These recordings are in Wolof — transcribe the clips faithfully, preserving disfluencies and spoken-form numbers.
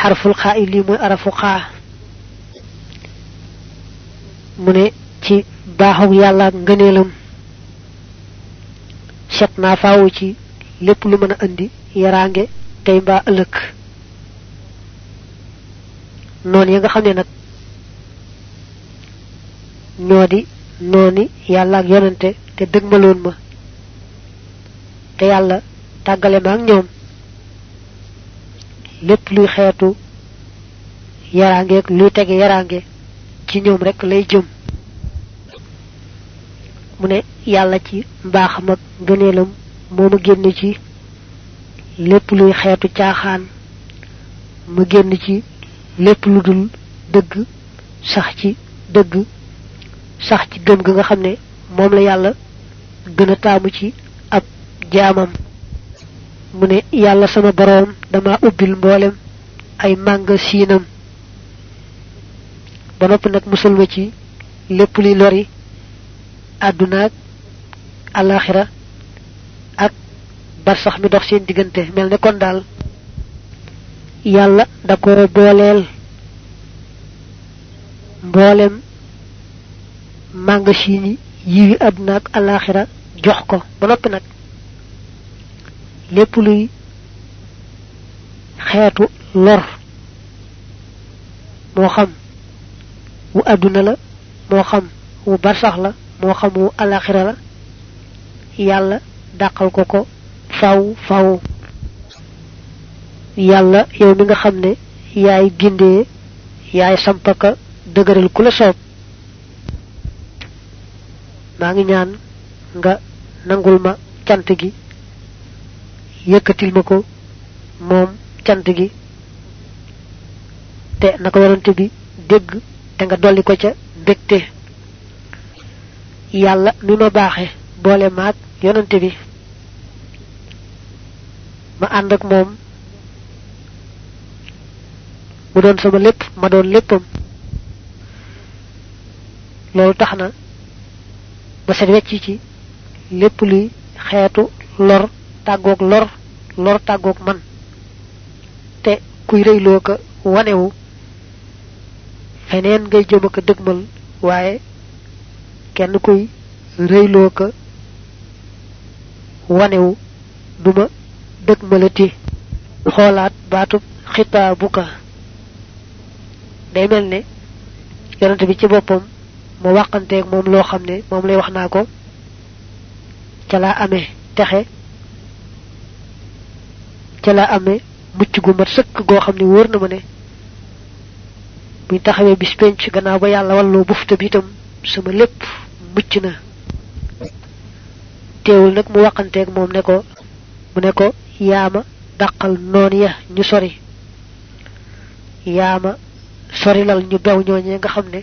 harful kha'i li moy arafu kha mune ci baaxu yalla ngeeneelam set na faawu ci lepp lu mëna andi yarange tay ba ëlëk non ya nga xamne nak ñodi noni yalla ak yonante te deggmalon ma te yalla tagale ma ak ñoom lepp luy xéetu yarange ak luy tege yarange ci ñoom rek lay jëm mune yalla ci mbaxam ak gëneelam moma génn ci lepp luy xéetu caaxaan ma génn ci lepp lu dul dëgg sax ci dëgg sax ci gëm ga nga xamne mom la yalla gëna taamu ci ab jaamam mune yalla sama borom dama ubbil mbolem ay manga sinam ba nopp nak musul wa ci lepp li lori aduna ak alakhirah ak bar sax mi dox seen digënté melne kon dal yalla da ko bolel mbolem manga sini yi aduna ak alakhirah jox ko ba nopp nak lepp luy xéetu lor mo xam wu aduna la mo xam wu barsax la mo xam wu alakhirah la yalla dakal ko ko faw faw yalla yow mi nga xamne yaay gindé yaay sampaka deugaral kula sopp ma ngi ñaan nga nangul ma cant gi yëkkatil mako mom cant gi te naka warante bi dégg te nga dolli ko ca bekté yalla mi ma baxé bolé maak yonante bi ma and ak mom mu doon sama lepp ma doon leppam lolu taxna ba sa wecc ci lepp luy xéetu lor tagok lor lor tagok man te kuy reylo ko wanewu feneen ngay jëm ko deugmal waye kenn kuy reylo ko wanewu duma deugmalati xolaat baatu khitabuka day melne yonent bi ci bopam mo waxante ak mom lo xamne mom lay wax nako ca la amé texé ca la amé mucc gu mat sëkk go xamni wóor na ma ne buñ taxawé bis penc gannaaw ba yàlla walloo bufta bi itam sama lépp mucc na teewul nag mu waxanteeg moom ne ko mu ne ko yaama dàqal noon ya ñu sori yaama sorilal ñu bew ñooñee nga xam ne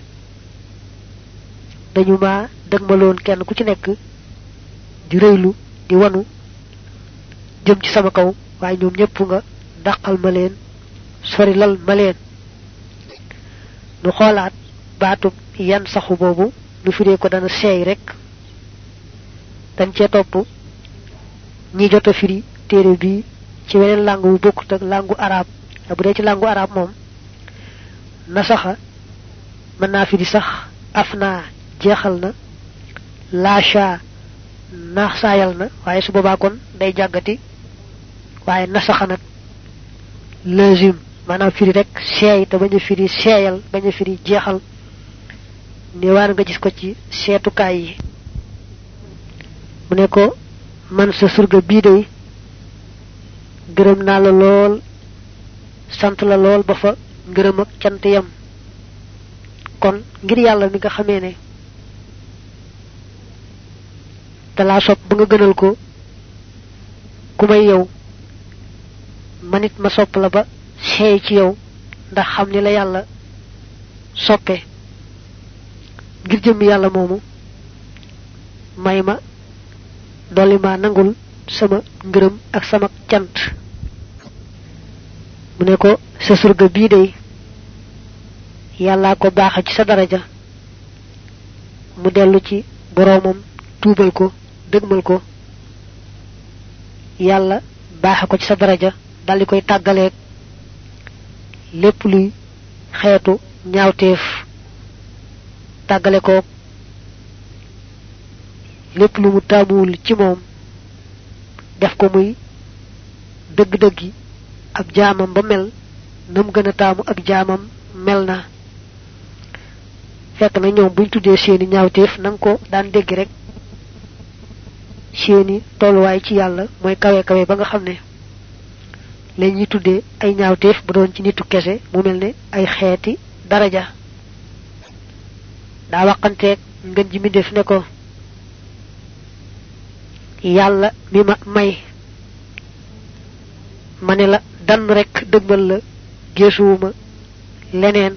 dañu ma dëgmaloon kenn ku ci nekk di rëylu di wanu jëm ci sama kaw waaye ñoom ñëpp nga dàqal ma leen sorilal ma leen nu xoolaat baatub yan saxu boobu nu firee ko dana seey rek dañ cee topp ñi jota firi téere bi ci weneen langue bu bokkut ak langue arab bu dee ci langue arab moom nasaxa mën naa firi sax afna jeexal na laasha naax saayal na waaye su boobaa kon day jàggati waaye nasaxa nag lazim maanaam firi rek seey te bañ a firi seeyal bañ a firi jeexal ni waar nga gis ko ci seetukaay yi mu ne ko man sa surga bii day gërëm naa la lool sant la lool ba fa ngërëm ak cant yam kon ngir yàlla mi nga xamee ne dala sopp ba nga gënal ko ku may yow manit ma sopp la ba seey ci yow ndax xam ni la yàlla soppe ngir jëm yàlla moomu may ma dolli ma nangul sama ngërëm ak sama cant mu ne ko sa surga bii day yàlla ko baaxa ci sa daraja mu dellu ci boroomam tuubal ko dëgmal ko yàlla baaxa ko ci sa daraja daldi koy tàggaleeg lépp luy xeetu ñaawteef tàggale ko lépp lu mu taamuwul ci moom def ko muy dëgg-dëggi ab jaamam ba mel nam gën a taamu ak jaamam mel na fekk na ñoom buñ tuddee seeni ñaawteef nang ko daan dégg rek seeni tolluwaay ci yàlla mooy kawe kawe ba nga xam ne la ñuy tuddee ay ñaawteef bu doon ci nitu kese mu mel ne ay xeeti daraja daa waxanteeg ngën ji mi def ne ko yàlla mi ma may ma ne la dan rek dëgmal la geesuwuma leneen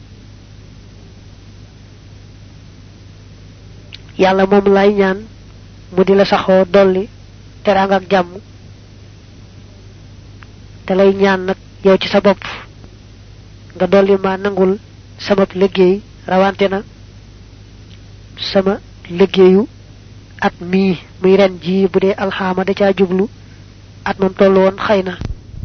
yàlla moom lay ñaan mu di la saxoo dolli teraanga ak jàmm te lay ñaan nag yow ci sa bopp nga dolli ma nangul sama liggéey rawante na sama liggéeyu at mi muy ren ji bu dee alxaama da caa jublu at moom tollu woon xëy na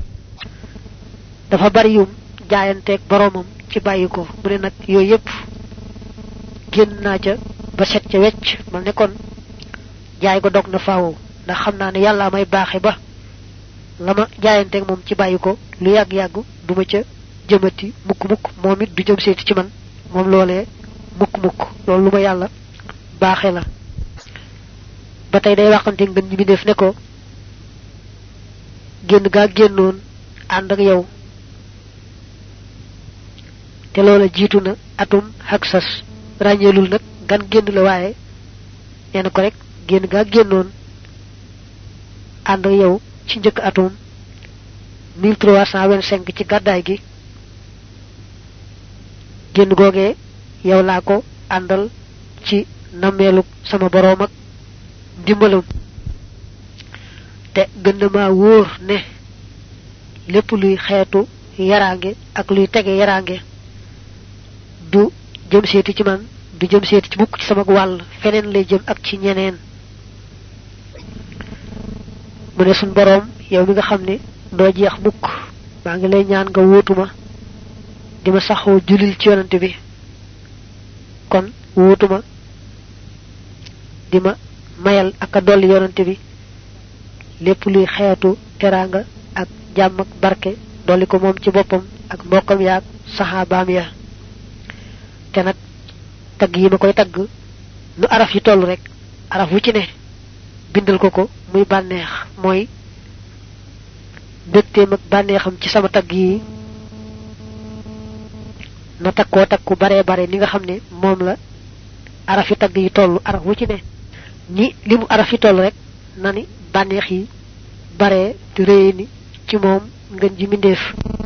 dafa bari yum jaayanteeg boromam ci bàyyi ko mu ne nag yooyu yépp génn naa ca ba set ca wecc man ne kon jaay ko dog na faaw ndax xam naa ne yàlla may baaxe ba la ma jaayanteeg moom ci bàyyi ko lu yàgg-yàgg duma ca jëmati mukk-mukk moom it du jëm seeti ci man moom loolee mukk-mukk loolu lu ma yàlla baaxe la ba tey day waxante ngeen ñi mi def ne ko génn gaa génnoon ànd ak yow te loola jiitu na atum haksas ràññeelul nag gan génn la waaye nee na ko rek génn gaa génnoon ànd ak yow ci njëkk atum mille trois cent vingt-cinq ci gàddaay gi génn googee yow laa ko àndal ci nammeelu sama boroom ak dimbalam te gën na maa wóor ne lépp luy xeetu yaraange ak luy tege yaraange du jëm seeti ci man du jëm seeti ci mukk ci sama wàll feneen lay jëm ak ci ñeneen mu ne sun boroom yow mi nga xam ne doo jeex mukk maa ngi lay ñaan nga wóotuma dima saxoo julil ci yonante bi kon wóotuma dima mayal ak a dolli yonante bi lépp luy xeetu teranga ak jàmm ak barke dolli ko moom ci boppam ak mbokkam yaak saxaabaam ya te nag tagg yi ma koy tagg nu araf yi toll rek araf wu ci ne bindal ko ko muy bànneex mooy mbégteem ak bànneexam ci sama tagg yi na takkoo takku bare bare ni nga xam ne moom la araf yi tagg yi toll araf wu ci ne ni limu araf yi toll rek na ni bànneex yi bare te réye ni ci moom ngeen ji mindeef